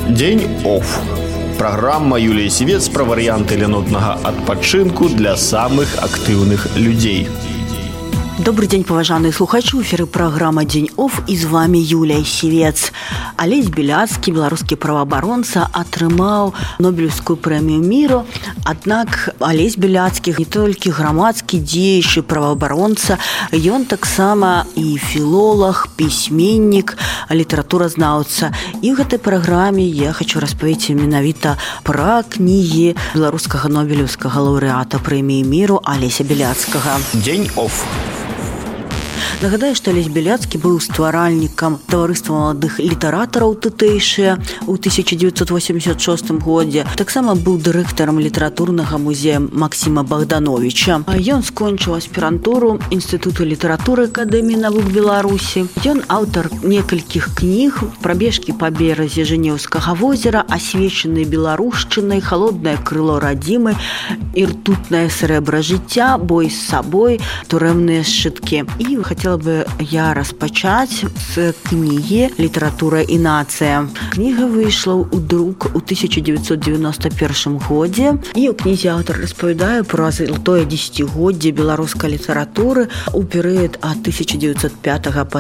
День офф. Праграма Юліі Сівец пра варыянты лянотнага адпачынку для самых актыўных людзей. Добрый день, паважаныя слухачы, у эфіры праграма Дзень офф, і з вами Юлія Сівец. Алесь Беляцкі, беларускі праваабаронца, атрымаў Нобелеўскую прэмію міру. Аднак Алесь Беляцкі не толькі грамадскі дзеючы праваабаронца, ён таксама і філолог, пісьменнік, літаратуразнаўца. І ў гэтай праграме я хочу распавесці менавіта пра кнігі беларускага нобелеўскага лаўрэата прэміі міру Алеся Беляцкага. Дзень офф. Нагадаю, што Алесь Беляцкі быў стваральнікам таварыства маладых літаратараў тутэйшыя ў 1986 годзе. Таксама быў дырэктарам літаратурнага музея Максіма Богдановича. Ён скончыў аспірантуру Інстытуту літаратуры Акадэміі навук Беларусі. Ён аўтар некалькіх кніг: «Прабежкі па беразе Жэнеўскага возера», «Асвечанай беларушчынай», «Холоднае крыло радзімы», «І ртутнае срэбра жыцця», «Бой з сабой», «Турэмныя сшыткі». І хотела бы я распачаць з кнігі «Літаратура і нацыя». Кніга выйшла ў друк у 1991 годзе, і ў кнізе аўтар распавядае пра залатое дзесяцігоддзе беларускай літаратуры ў перыяд ад 1905 па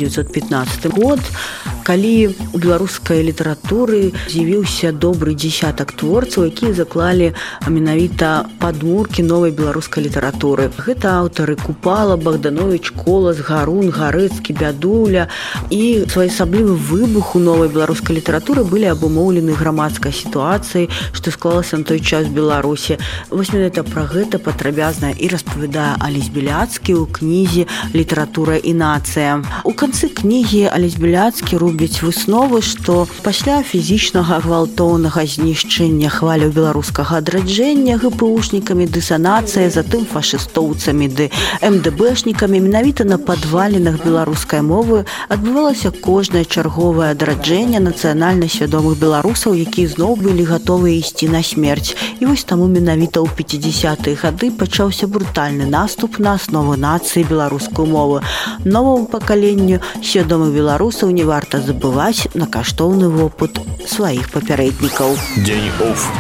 1915 год, калі у беларускай літаратуры з'явіўся добры дзесятак творцаў, якія заклалі менавіта падмуркі новай беларускай літаратуры. Гэта аўтары Купала, Богданович, Колас, Гарун, Гарэцкі, Бядуля. І своеасаблівы выбух у новай беларускай літаратуры былі абумоўлены грамадскай сітуацыяй, што склалася на той час в Беларусі. Вось менавіта пра гэта падрабязна і распавядае Алесь Беляцкі ў кнізе «Літаратура і нацыя». У канцы кнігі Алесь Беляцкі робіць высновы, што пасля фізічнага гвалтоўнага знішчэння хваляў беларускага адраджэння ГПУшнікамі ды санацыя, затым фашыстоўцамі ды МДБшнікамі, менавіта на падвалінах беларускай мовы адбывалася кожнае чарговае адраджэнне нацыянальна свядомых беларусаў, якія зноў былі гатовыя ісці на смерць. І вось таму менавіта ў 50-е гады пачаўся брутальны наступ на аснову нацыі беларускую мову. Новаму пакаленню свядомых беларусаў не варта забываць на каштоўны вопыт сваіх папярэднікаў. Дзень офф.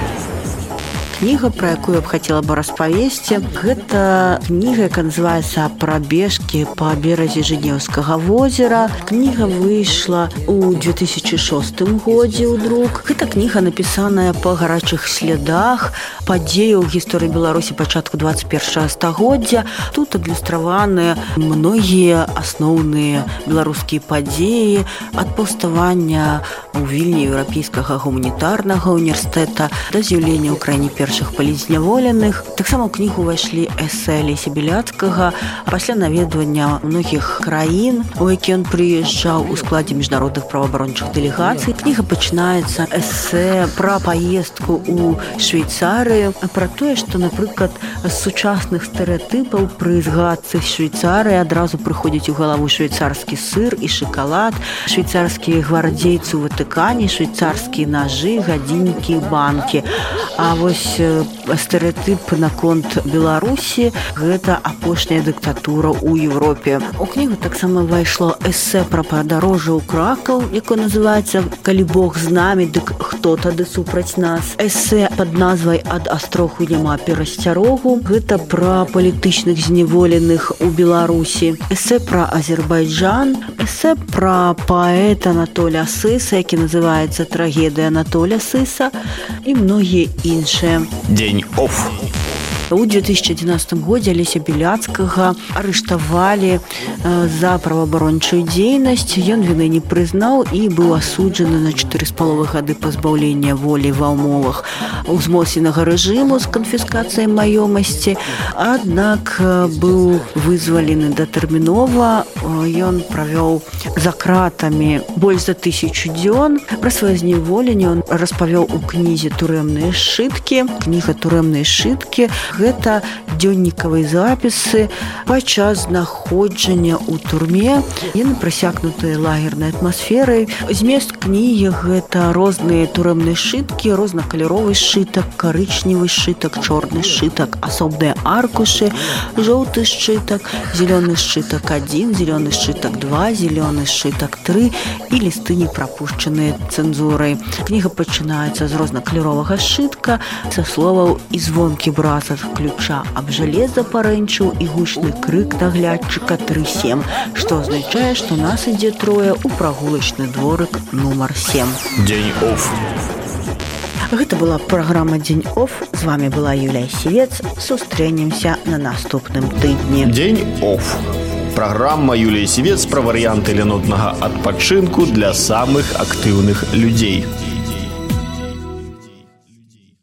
Кніга, пра якую я б хацела бы распавесці, гэта кніга, якая называецца «Прабежкі па беразе Жэнеўскага возера». Кніга выйшла ў 2006 годзе ў друк. Гэта кніга напісаная па гарачых слядах падзеяў гісторыі Беларусі пачатку 21 стагоддзя. Тут адлюстраваны многія асноўныя беларускія падзеі ад паўставання ў Вільні еўрапейскага гуманітарнага універсітэта да з'яўлення ў краіне першых палізняволеных. Таксама ў кнігу ўвайшлі эсэ Алеся Беляцкага пасля наведвання многіх краін, у які ён прыязджаў у складзе міжнародных праваабарончых дэлегацый. Кніга пачынаецца эсэ пра паездку ў Швейцарыю, пра тое, што, напрыклад, з сучасных стэрэатыпаў пры згадцы Швейцарыі адразу прыходзіць у галаву швейцарскі сыр і шакалад, швейцарскія гвардзейцы ў Ватыкане, швейцарскія нажы, гадзіннікі і банкі. А вось стэрэатып наконт Беларусі – гэта апошняя дыктатура ў Еўропе. У кнігу таксама ўвайшло эсэ пра падарожжа ў Кракаў, якое называецца «Калі Бог з намі, дык хто тады супраць нас?». Эсэ пад назвай «Ад астроху няма перасцярогу». Гэта пра палітычных зняволеных у Беларусі. Эсэ пра Азербайджан. Эсэ пра паэта Анатоля Сыса, які называецца «Трагедыя Анатоля Сыса», і многія іншыя. Дзень офф. У 2011 годзе Алеся Беляцкага арыштавалі за праваабарончую дзейнасць. Ён віны не прызнаў і быў асуджаны на 4,5 гады пазбаўлення волі ва ўмовах узмоцненага рэжыму з канфіскацыяй маёмасці. Аднак быў вызвалены датэрмінова. Ён правёў за кратамі больш за 1000 дзён. Пра сваё зняволенне ён распавёў у кнізе «Турэмныя сшыткі». Кніга «Турэмныя сшыткі» гэта дзённікавыя запісы падчас знаходжання ў турме. Яны прасякнутыя лагернай атмасферай. Змест кнігі гэта розныя турэмныя сшыткі, рознакаляровы сшытак, карычневы сшытак, чорны сшытак, асобныя аркушы, жоўты сшытак, зелёны сшытак 1, зелёны сшытак 2, зелёны сшытак 3 і лісты не прапушчаныя цэнзурай. Кніга пачынаецца з рознакаляровага сшытка, са словаў «І звонкі бразгат ключа аб жалеза парэнчыў і гучны крык наглядчыка 3-7», што азначае, што нас ідзе трое ў прагулачны дворык нумар 7. Дзень оф. Гэта была праграма «Дзень оф». З вами была Юлія Сівец. Сустрэнемся на наступным тыдні. Дзень оф. Праграма Юлії Сівец пра варыянты ленотнага адпачынку для самых актыўных людзей.